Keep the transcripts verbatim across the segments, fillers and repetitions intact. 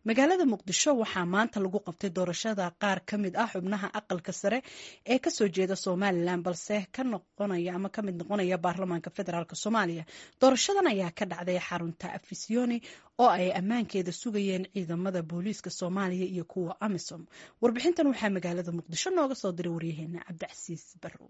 magaalada muqdisho waxaa maanta lagu qabtay doorashada qaar ka mid ah xubnaha aqalka sare ee kasoo jeeda somalilan balse ka noqonaya ama ka mid noqonaya baarlamaanka federaalk soomaaliya. doorashadan ayaa ka dhacday xarunta afisyooni oo ay ammaankeeda sugayeen ciidamada booliiska soomaaliya iyo kuwa amisom. warbixintan waxaa magaalada muqdisho nooga soo diray waryaheena cabdicasiis barrow.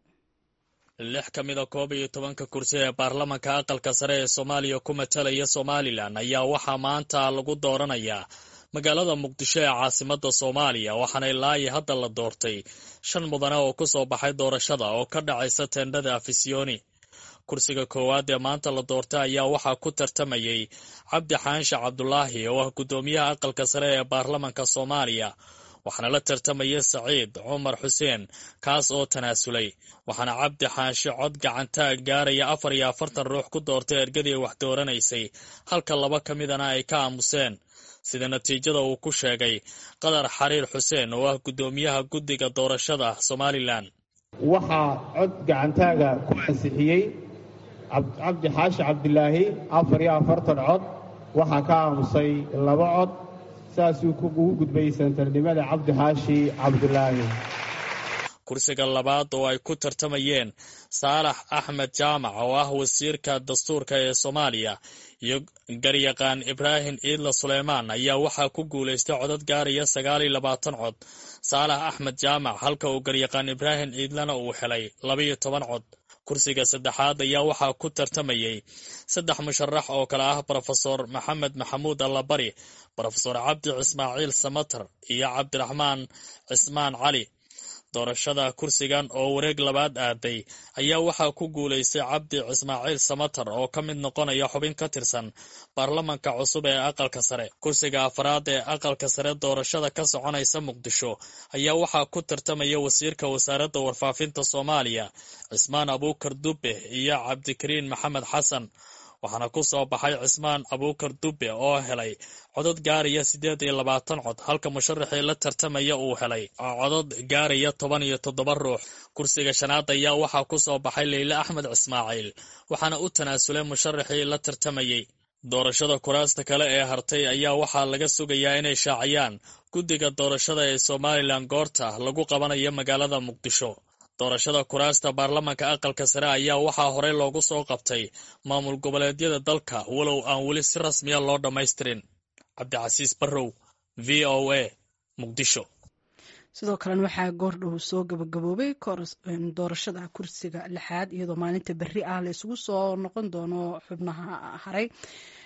lix ka mid a koob iyo tobanka kursi ee baarlamanka aqalka sare ee soomaaliya ku matalaya somalilan ayaa waxaa maanta lagu dooranayaa magaalada muqdisho ee caasimada soomaaliya, waxaana ilaa iyo hadda la doortay shan mudane oo ku soo baxay doorashada oo ka dhacaysa teendhada afisyooni. kursiga koowaad ee maanta la doortay ayaa waxaa ku tartamayay cabdi xaanshe cabdulaahi oo ah guddoomiyaha aqalka sare ee baarlamanka soomaaliya, waxaana la tartamaya saciid cumar xuseen kaas oo tanaasulay, waxaana cabdi xaanshe cod gacantaag gaaraya afar iyo afartan ruux ku doortay ergadii wax dooranaysay, halka laba ka midana ay ka aamuseen, sida natiijada uu ku sheegay qadar xariir xuseen oo ah guddoomiyaha guddiga doorashada somalilan. waxaa cod gacantaaga ku ansixiyey cabdi xaanshe cabdilaahi afar iyo afartan cod, waxaa ka aamusay laba cod, saasuu ugu gudbay santarnimada cabdi xaashi cabdulaahi. kursiga labaad oo ay ku tartamayeen saalax axmed jaamac oo ah wasiirka dastuurka ee soomaaliya iyo garyaqaan ibraahim ciidla suleymaan ayaa waxaa ku guulaystay codad gaaraya sagaal iyo labaatan cod saalax axmed jaamac, halka uu garyaqaan ibraahim ciidlana uu helay labaiyo toban cod. kursiga saddexaad ayaa waxaa ku tartamayay saddex musharax oo kale ah brofesor maxamed maxamuud allabari, brofesor cabdi cismaaciil samatar iyo cabdiraxmaan cismaan cali. doorashada kursigan oo wareeg labaad aaday ayaa waxaa ku guulaystay cabdi cismaaciil samatar oo ka mid noqonaya xubin ka tirsan baarlamanka cusub ee aqalka sare. kursiga afraad ee aqalka sare doorashada ka soconaysa muqdisho ayaa waxaa ku tartamaya wasiirka wasaaradda warfaafinta soomaaliya cismaan abuukar dube iyo cabdikariin maxamed xasan, waxaana ku soo baxay cismaan abuukar dube oo helay codad gaaraya siddeed iyo labaatan cod, halka musharaxii la tartamaya uu helay codad gaaraya toban iyo toddoba ruux. kursiga shanaad ayaa waxaa ku soo baxay leyle axmed cismaaciil, waxaana u tanaasulay musharaxii la tartamayay. doorashada kuraasta kale ee hartay ayaa waxaa laga sugayaa inay shaaciyaan guddiga doorashada ee somalilan goorta lagu qabanayo magaalada muqdisho. doorashada kuraasta baarlamanka aqalka sare ayaa waxaa horey loogu soo qabtay maamul goboleedyada dalka, walow aan weli si rasmiya loo dhammaystirin. cabdicasiis barrow, v o a, muqdisho. sidoo kalena waxaa goordhow soo gabagaboobay doorashada kursiga lixaad, iyadoo maalinta berri ah la isugu soo noqon doono xubnaha haray.